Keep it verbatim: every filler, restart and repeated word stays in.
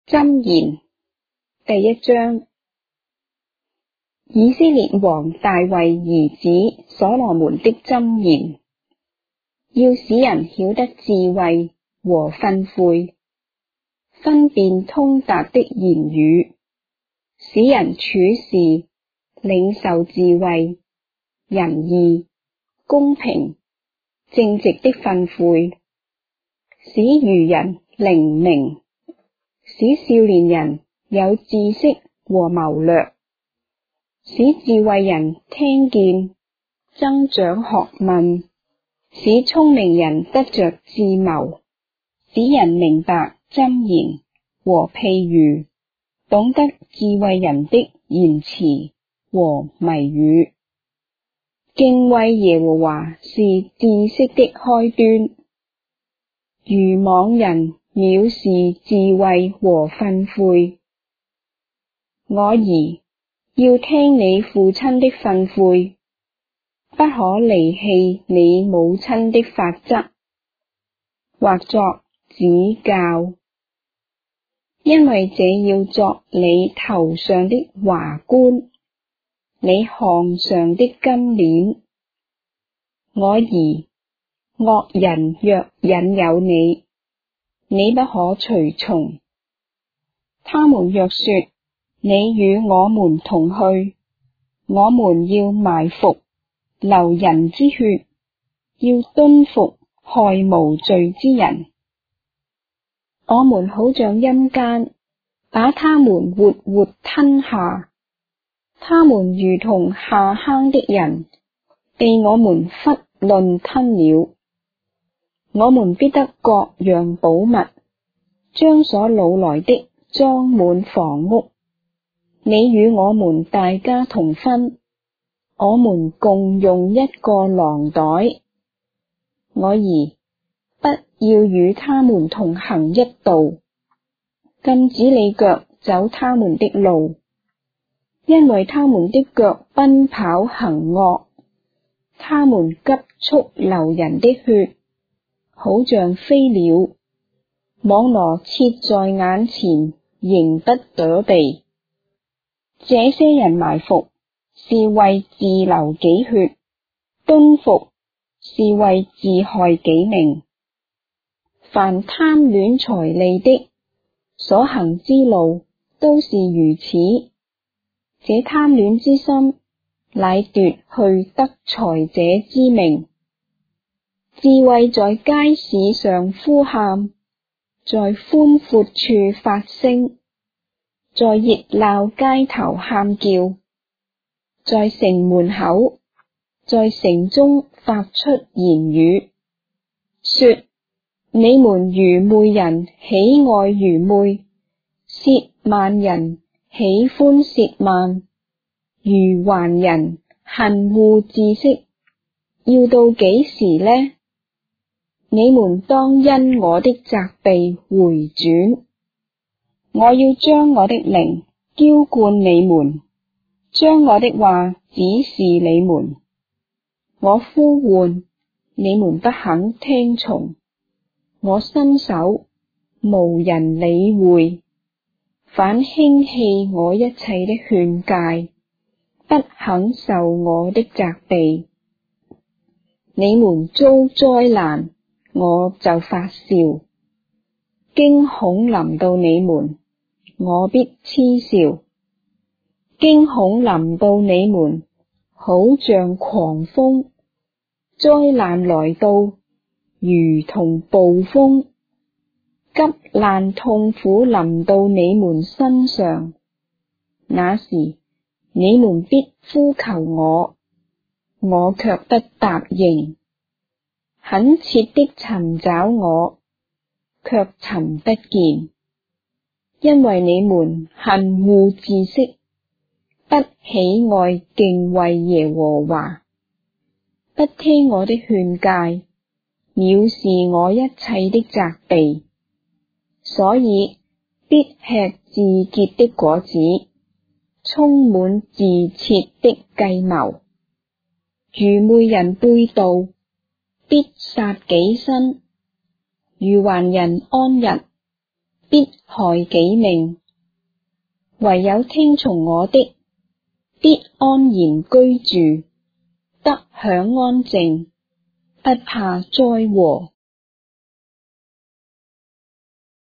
箴言第一章，以色列王大衛兒子所羅門的箴言，要使人曉得智慧和訓誨，分辨通達的言語，使人處事領受智慧、仁義、公平、正直的訓誨，使愚人靈明，使少年人有知識和謀略，使智慧人聽見，增長學問，使聰明人得着智謀，使人明白箴言和譬喻，懂得智慧人的言辭和謎語。敬畏耶和華是知識的開端，愚妄人藐視智慧和訓誨。我兒，要聽你父親的訓誨，不可離棄你母親的法則，或作指教，因為這要作你頭上的華冠，你項上的金鏈。我兒，惡人若引誘你，你不可隨從。他們若說，你與我們同去，我們要埋伏，流人之血，要蹲伏害無罪之人。我們好像陰間，把他們活活吞下，他們如同下坑的人，被我們囫圇吞了。我們必得各樣寶物，將所擄來的裝滿房屋。你與我們大家同分，我們共用一個囊袋。我兒，不要與他們同行一道，禁止你腳走他們的路，因為他們的腳奔跑行惡，他們急速流人的血，好像飛鳥，網羅設在眼前，仍不躲避。這些人埋伏是為自流己血，蹲伏是為自害己命。凡貪戀財利的，所行之路都是如此。這貪戀之心，乃奪去得財者之命。智慧在街市上呼喊，在寬闊處發聲，在熱鬧街頭喊叫，在城門口，在城中發出言語，說：你們愚昧人喜愛愚昧，褻慢人喜歡褻慢，愚頑人恨惡知識。要到幾時呢？你們當因我的責備回轉。我要將我的靈澆灌你們，將我的話指示你們。我呼喚，你們不肯聽從；我伸手，無人理會。反輕棄我一切的勸誡，不肯受我的責備。你們遭災難，我就發笑；驚恐臨到你們，我必嗤笑。驚恐臨到你們，好像狂風；災難來到，如同暴風。急難痛苦臨到你們身上，那時你們必呼求我，我卻不答應；懇切的尋找我，卻尋不見。因為你們恨惡知識，不喜愛敬畏耶和華，不聽我的勸誡，藐視我一切的責備，所以必吃自結的果子，充滿自設的計謀。愚昧人背道，必殺己身；愚頑人安逸， 必害己命。唯有聽從我的，必安然居住，得享安靜，不怕災禍。